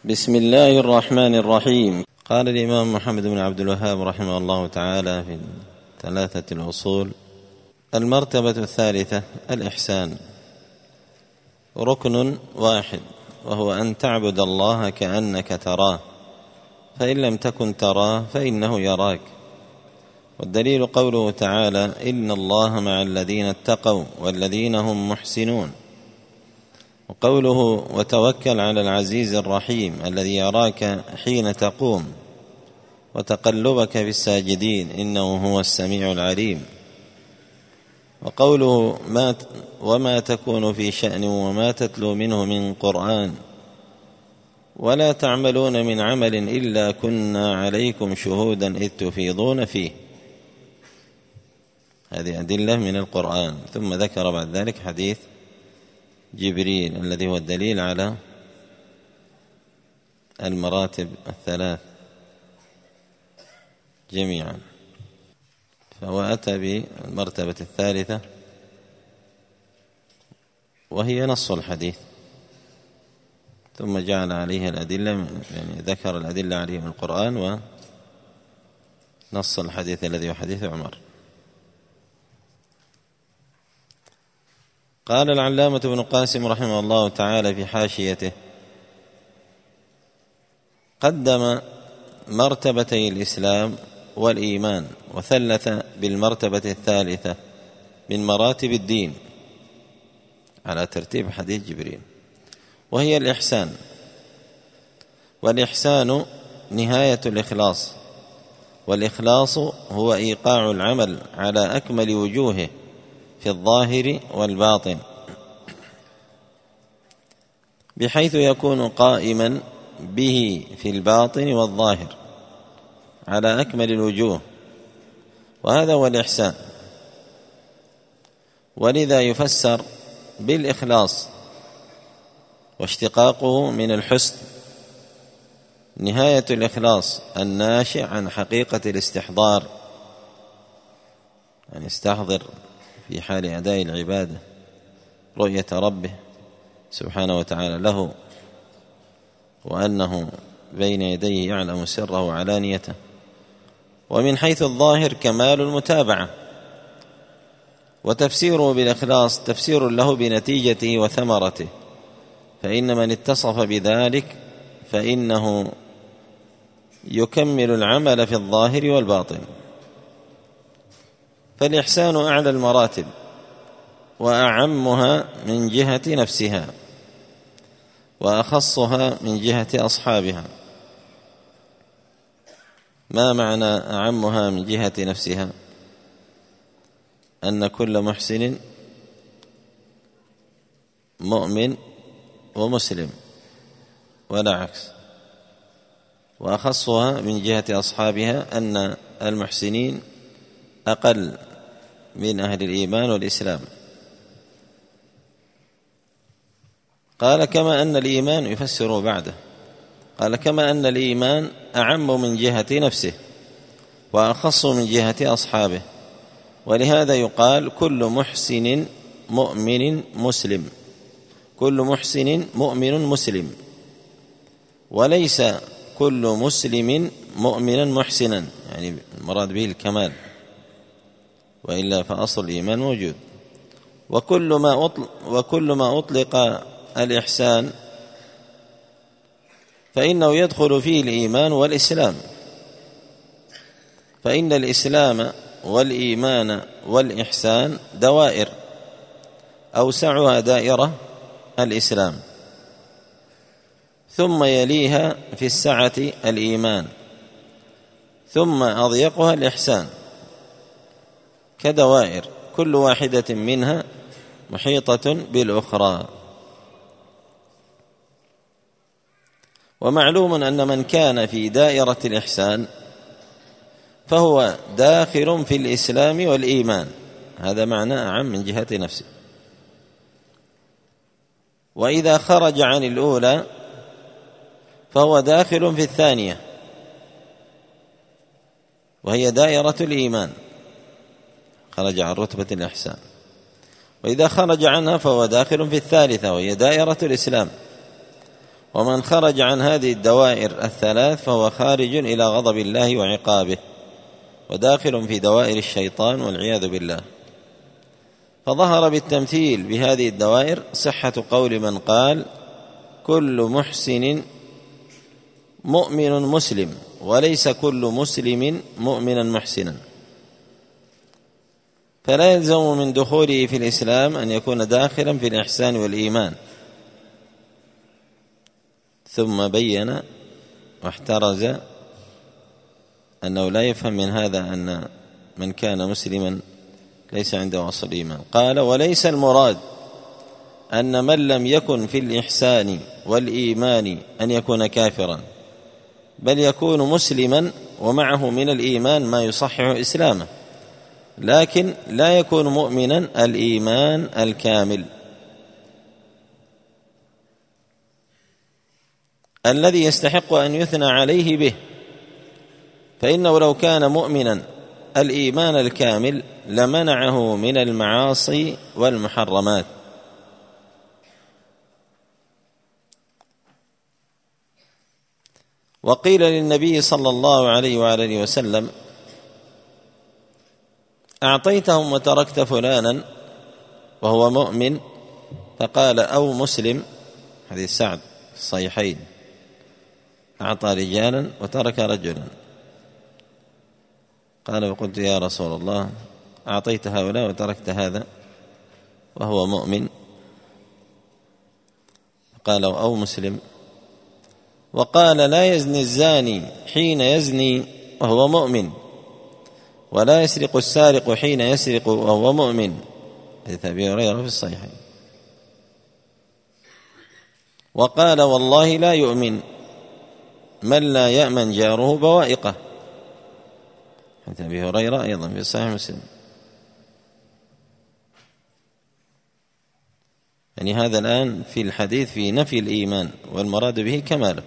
بسم الله الرحمن الرحيم. قال الإمام محمد بن عبد الوهاب رحمه الله تعالى في 3 الأصول: المرتبة الثالثة الإحسان، ركن واحد، وهو أن تعبد الله كأنك تراه، فإن لم تكن تراه فإنه يراك. والدليل قوله تعالى: إن الله مع الذين اتقوا والذين هم محسنون. وقوله: وتوكل على العزيز الرحيم الذي يراك حين تقوم وتقلبك في الساجدين إنه هو السميع العليم. وقوله: وما تكون في شأن وما تتلو منه من قرآن ولا تعملون من عمل إلا كنا عليكم شهودا إذ تفيضون فيه. هذه أدلة من القرآن. ثم ذكر بعد ذلك حديث جبريل الذي هو الدليل على المراتب الثلاث جميعا. فهو أتى بالمرتبة الثالثة وهي نص الحديث، ثم جعل عليها الأدلة، يعني ذكر الأدلة عليه من القرآن ونص الحديث الذي هو حديث عمر. قال العلامة ابن قاسم رحمه الله تعالى في حاشيته: قدم مرتبتي الإسلام والإيمان وثلث بالمرتبة الثالثة من مراتب الدين على ترتيب حديث جبريل، وهي الإحسان. والإحسان نهاية الإخلاص، والإخلاص هو إيقاع العمل على أكمل وجوهه في الظاهر والباطن، بحيث يكون قائما به في الباطن والظاهر على أكمل الوجوه، وهذا هو الإحسان. ولذا يفسر بالإخلاص، واشتقاقه من الحسن، نهاية الإخلاص الناشئ عن حقيقة الاستحضار، يعني يستحضر في حال أداء العبادة رؤية ربه سبحانه وتعالى له، وأنه بين يديه يعلم سره وعلانيته. ومن حيث الظاهر كمال المتابعة. وتفسيره بالإخلاص تفسير له بنتيجته وثمرته، فإن من اتصف بذلك فإنه يكمل العمل في الظاهر والباطن. فالإحسان أعلى المراتب وأعمها من جهة نفسها، وأخصها من جهة أصحابها. ما معنى أعمها من جهة نفسها؟ أن كل محسن مؤمن ومسلم ولا عكس. وأخصها من جهة أصحابها أن المحسنين أقل من أهل الإيمان والإسلام. قال: كما أن الإيمان، يفسره بعده، قال: كما أن الإيمان أعم من جهة نفسه وأخص من جهة أصحابه، ولهذا يقال: كل محسن مؤمن مسلم، كل محسن مؤمن مسلم، وليس كل مسلم مؤمنا محسنا، يعني المراد به الكمال، وإلا فأصل الإيمان موجود. وكل ما أطلق الإحسان فإنه يدخل فيه الإيمان والإسلام، فإن الإسلام والإيمان والإحسان دوائر، أوسعها دائرة الإسلام، ثم يليها في السعة الإيمان، ثم أضيقها الإحسان، كدوائر كل واحدة منها محيطة بالأخرى. ومعلوم أن من كان في دائرة الإحسان فهو داخل في الإسلام والإيمان، هذا معنى أعم من جهة نفسه. وإذا خرج عن الأولى فهو داخل في الثانية، وهي دائرة الإيمان، خرج عن رتبة الإحسان. وإذا خرج عنها فهو داخل في الثالثة، وهي دائرة الإسلام. ومن خرج عن هذه الدوائر الثلاث فهو خارج إلى غضب الله وعقابه، وداخل في دوائر الشيطان والعياذ بالله. فظهر بالتمثيل بهذه الدوائر صحة قول من قال: كل محسن مؤمن مسلم، وليس كل مسلم مؤمنا محسنا. فلا يلزم من دخوله في الإسلام أن يكون داخلا في الإحسان والإيمان. ثم بين واحترز أنه لا يفهم من هذا أن من كان مسلما ليس عنده أصل إيمان. قال: وليس المراد أن من لم يكن في الإحسان والإيمان أن يكون كافرا، بل يكون مسلما ومعه من الإيمان ما يصحح إسلامه، لكن لا يكون مؤمنا الإيمان الكامل الذي يستحق أن يثنى عليه به، فإنه لو كان مؤمنا الإيمان الكامل لمنعه من المعاصي والمحرمات. وقيل للنبي صلى الله عليه وآله وسلم: أعطيتهم وتركت فلانا وهو مؤمن؟ فقال: أو مسلم. حديث سعد في الصحيحين: أعطى رجالا وترك رجلا. قال: وقلت يا رسول الله، أعطيت هؤلاء وتركت هذا وهو مؤمن؟ قال: أو مسلم. وقال: لا يزني الزاني حين يزني وهو مؤمن، ولا يسرق السارق حين يسرق وهو مؤمن. حديث أبي هريرة في الصحيحين. وقال: والله لا يؤمن من لا يأمن جاره بوائقه. حديث أبي هريرة أيضا في صحيح مسلم. يعني هذا الآن في الحديث في نفي الإيمان، والمراد به كماله.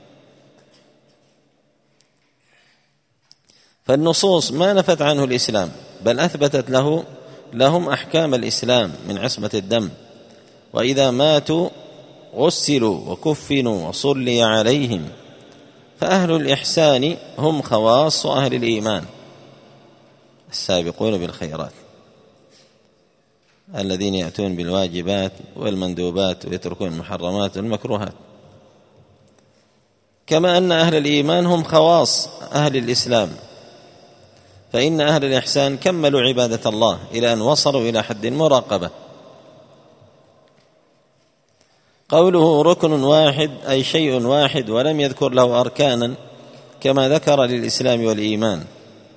فالنصوص ما نفت عنه الإسلام، بل أثبتت لهم أحكام الإسلام من عصمة الدم، وإذا ماتوا غسلوا وكفنوا وصلي عليهم. فأهل الإحسان هم خواص أهل الإيمان السابقون بالخيرات، الذين يأتون بالواجبات والمندوبات ويتركون المحرمات والمكروهات. كما أن أهل الإيمان هم خواص أهل الإسلام، فإن أهل الإحسان كملوا عبادة الله إلى أن وصلوا إلى حد المراقبة. قوله ركن واحد أي شيء واحد، ولم يذكر له أركانا كما ذكر للإسلام والإيمان.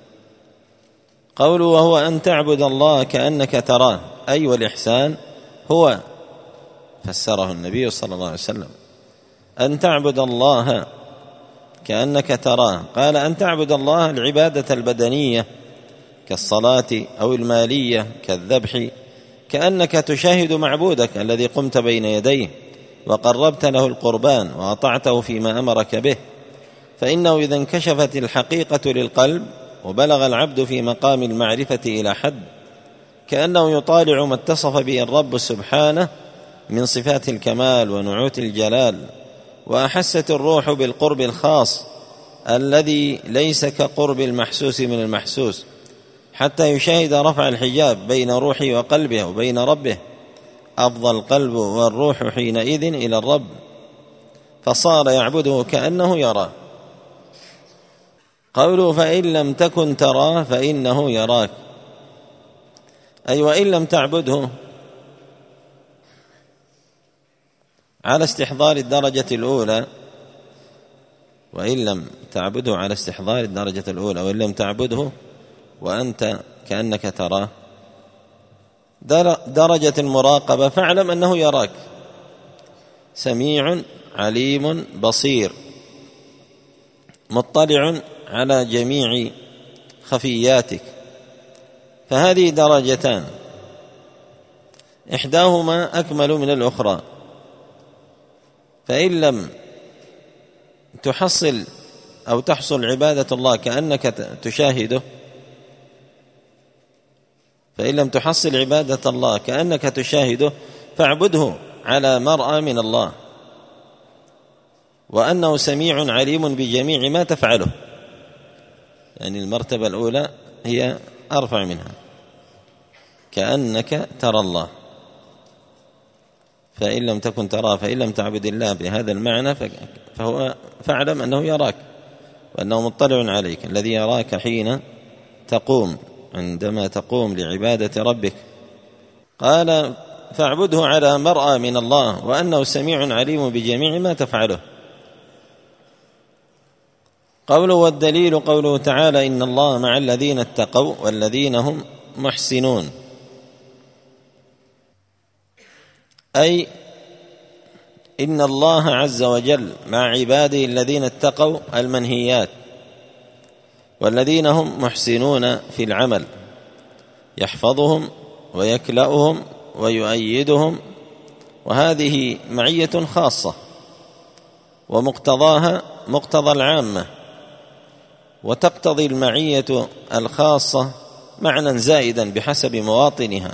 قوله وهو أن تعبد الله كأنك تراه، أي والإحسان هو، فسره النبي صلى الله عليه وسلم، أن تعبد الله كأنك تراه. قال: أن تعبد الله العبادة البدنية كالصلاة، أو المالية كالذبح، كأنك تشاهد معبودك الذي قمت بين يديه وقربت له القربان وأطعته فيما أمرك به. فإنه إذا انكشفت الحقيقة للقلب وبلغ العبد في مقام المعرفة إلى حد كأنه يطالع ما اتصف به الرب سبحانه من صفات الكمال ونعوت الجلال، وأحست الروح بالقرب الخاص الذي ليس كقرب المحسوس من المحسوس، حتى يشاهد رفع الحجاب بين روحه وقلبه وبين ربه. أفضى القلب والروح حينئذ إلى الرب، فصار يعبده كأنه يراه. قوله فإن لم تكن تراه فإنه يراك، أي وإن لم تعبده على استحضار الدرجة الأولى، وإن لم تعبده على استحضار الدرجة الأولى، وإن لم تعبده وأنت كأنك تراه درجة المراقبة، فاعلم أنه يراك، سميع عليم بصير، مطلع على جميع خفياتك. فهذه درجتان، إحداهما أكمل من الأخرى. فإن لم تحصل أو تحصل عبادة الله كأنك تشاهده، فإن لم تحصل عبادة الله كأنك تشاهده فاعبده على مرأى من الله، وأنه سميع عليم بجميع ما تفعله. يعني المرتبة الأولى هي أرفع منها، كأنك ترى الله، فإن لم تكن تراه فإن لم تعبد الله بهذا المعنى فاعلم أنه يراك وأنه مطلع عليك، الذي يراك حين تقوم، عندما تقوم لعبادة ربك. قال فاعبده على مرأى من الله وأنه سميع عليم بجميع ما تفعله. قوله والدليل قوله تعالى إن الله مع الذين اتقوا والذين هم محسنون، أي إن الله عز وجل مع عباده الذين اتقوا المنهيات والذين هم محسنون في العمل، يحفظهم ويكلأهم ويؤيدهم، وهذه معية خاصة ومقتضاها مقتضى العامة، وتقتضي المعية الخاصة معنى زائدا بحسب مواطنها،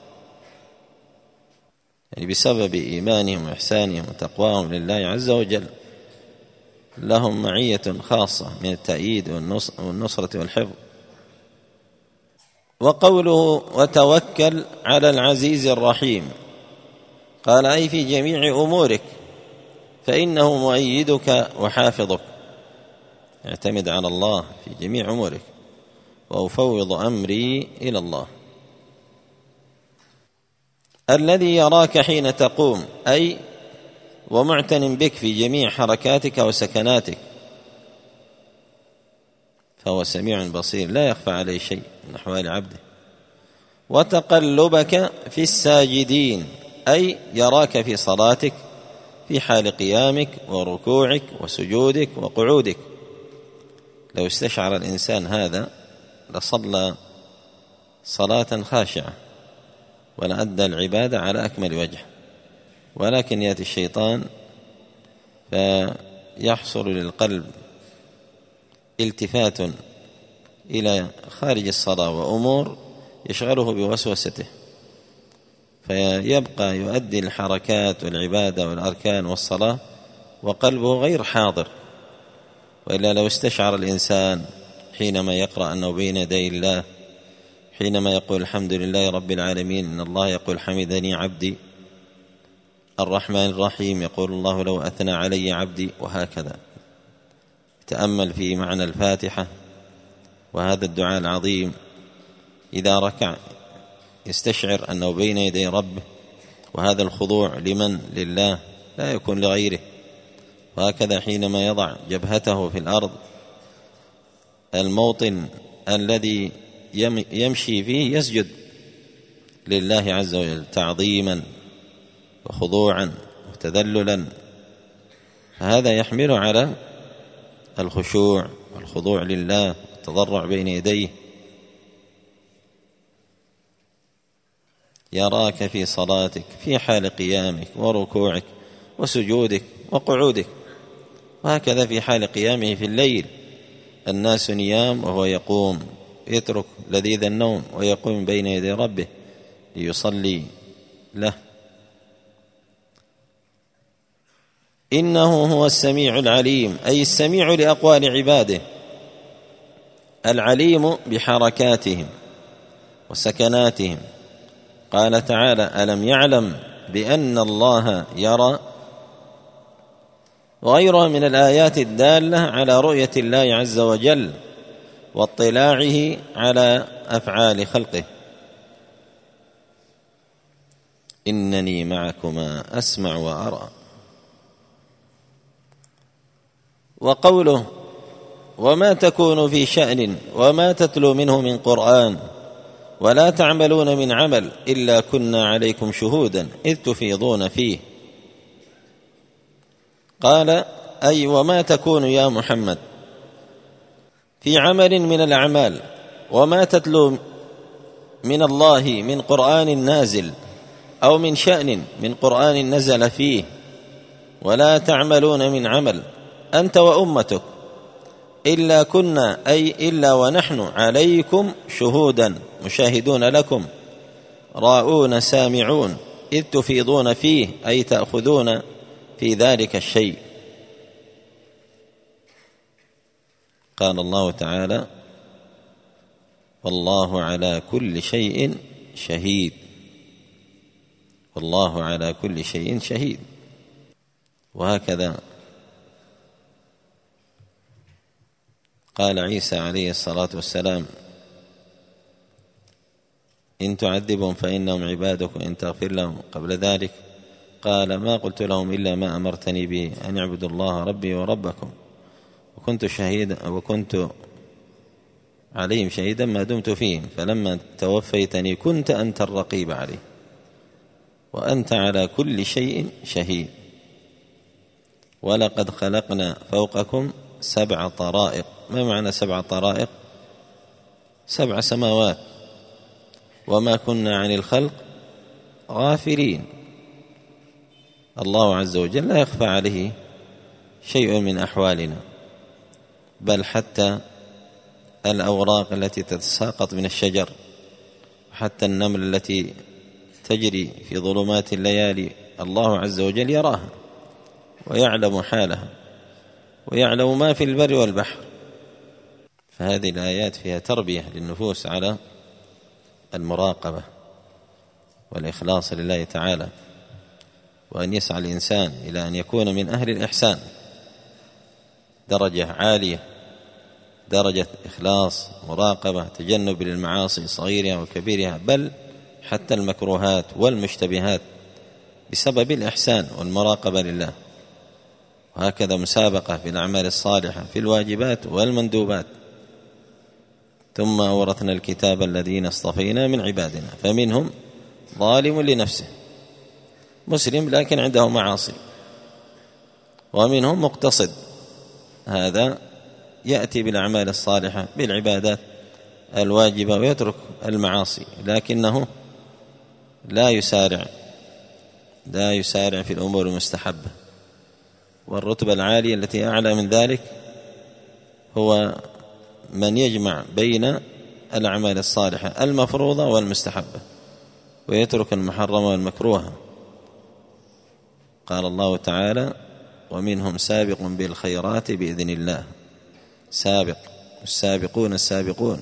يعني بسبب إيمانهم وإحسانهم وتقواهم لله عز وجل لهم معية خاصة من التأييد والنصرة والحفظ. وقوله وتوكل على العزيز الرحيم، قال أي في جميع أمورك فإنه مؤيدك وحافظك، اعتمد على الله في جميع أمورك، وأفوض أمري إلى الله. الذي يراك حين تقوم، أي ومعتن بك في جميع حركاتك وسكناتك، فهو سميع بصير لا يخفى عليه شيء من أحوال عبده. وتقلبك في الساجدين، أي يراك في صلاتك في حال قيامك وركوعك وسجودك وقعودك. لو استشعر الإنسان هذا لصلى صلاة خاشعة ولأدى العبادة على أكمل وجه، ولكن يأتي الشيطان فيحصل للقلب التفات إلى خارج الصلاة وأمور يشغله بوسوسته، فيبقى يؤدي الحركات والعبادة والأركان والصلاة وقلبه غير حاضر. وإلا لو استشعر الإنسان حينما يقرأ أنه بين يدي الله، حينما يقول الحمد لله رب العالمين، إن الله يقول حمدني عبدي، الرحمن الرحيم يقول الله لو أثنى علي عبدي، وهكذا. تأمل في معنى الفاتحة وهذا الدعاء العظيم، إذا ركع يستشعر أنه بين يدي ربه، وهذا الخضوع لمن؟ لله، لا يكون لغيره. وهكذا حينما يضع جبهته في الأرض، الموطن الذي يمشي فيه يسجد لله عز وجل تعظيما وخضوعا وتذللا، فهذا يحمل على الخشوع والخضوع لله والتضرع بين يديه. يراك في صلاتك في حال قيامك وركوعك وسجودك وقعودك، وهكذا في حال قيامه في الليل. الناس نيام وهو يقوم، يترك لذيذ النوم ويقوم بين يدي ربه ليصلي له. إنه هو السميع العليم، أي السميع لأقوال عباده، العليم بحركاتهم وسكناتهم. قال تعالى ألم يعلم بأن الله يرى، وغيرها من الآيات الدالة على رؤية الله عز وجل واطلاعه على أفعال خلقه. إنني معكما أسمع وأرى. وقوله وما تكون في شأن وما تتلو منه من قرآن ولا تعملون من عمل إلا كنا عليكم شهودا إذ تفيضون فيه. قال أي وما تكون يا محمد في عمل من الأعمال، وما تتلو من الله من قرآن نازل أو من شأن من قرآن نزل فيه، ولا تعملون من عمل أنت وأمتك إلا كنا، أي إلا ونحن عليكم شهودا مشاهدون لكم، راؤون سامعون إذ تفيضون فيه، أي تأخذون في ذلك الشيء. قال الله تعالى: والله على كل شيء شهيد. والله على كل شيء شهيد. وهكذا قال عيسى عليه الصلاة والسلام: إن تعذبهم فإنهم عبادك وإن تغفر لهم. قبل ذلك قال: ما قلت لهم إلا ما أمرتني به، أن يعبدوا الله ربي وربكم، وكنت عليهم شهيدا ما دمت فيهم، فلما توفيتني كنت أنت الرقيب عليه وأنت على كل شيء شهيد. ولقد خلقنا فوقكم 7 طرائق. ما معنى 7 طرائق؟ 7 سماوات. وما كنا عن الخلق غافلين. الله عز وجل لا يخفى عليه شيء من أحوالنا، بل حتى الأوراق التي تتساقط من الشجر، حتى النمل التي تجري في ظلمات الليالي، الله عز وجل يراها ويعلم حالها ويعلم ما في البر والبحر. فهذه الآيات فيها تربية للنفوس على المراقبة والإخلاص لله تعالى، وأن يسعى الإنسان إلى أن يكون من أهل الإحسان، درجة عالية، درجة إخلاص، مراقبة، تجنب للمعاصي صغيرها وكبيرها، بل حتى المكروهات والمشتبهات، بسبب الإحسان والمراقبة لله. وهكذا مسابقة في الأعمال الصالحة في الواجبات والمندوبات. ثم أورثنا الكتاب الذين اصطفينا من عبادنا فمنهم ظالم لنفسه مسلم لكن عنده معاصي، ومنهم مقتصد، هذا يأتي بالأعمال الصالحة بالعبادات الواجبة ويترك المعاصي، لكنه لا يسارع في الأمور المستحبة. والرتبة العالية التي أعلى من ذلك هو من يجمع بين الأعمال الصالحة المفروضة والمستحبة ويترك المحرمة والمكروهة. قال الله تعالى: ومنهم سابق بالخيرات بإذن الله. سابق، السابقون السابقون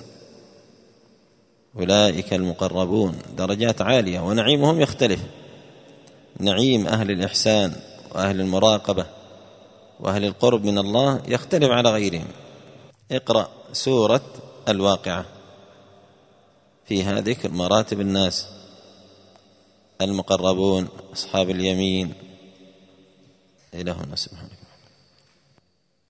أولئك المقربون، درجات عالية ونعيمهم يختلف. نعيم أهل الإحسان وأهل المراقبة وأهل القرب من الله يختلف على غيرهم. اقرأ سورة الواقعة، فيها ذكر مراتب الناس: المقربون، أصحاب اليمين، إلهنا سبحانه.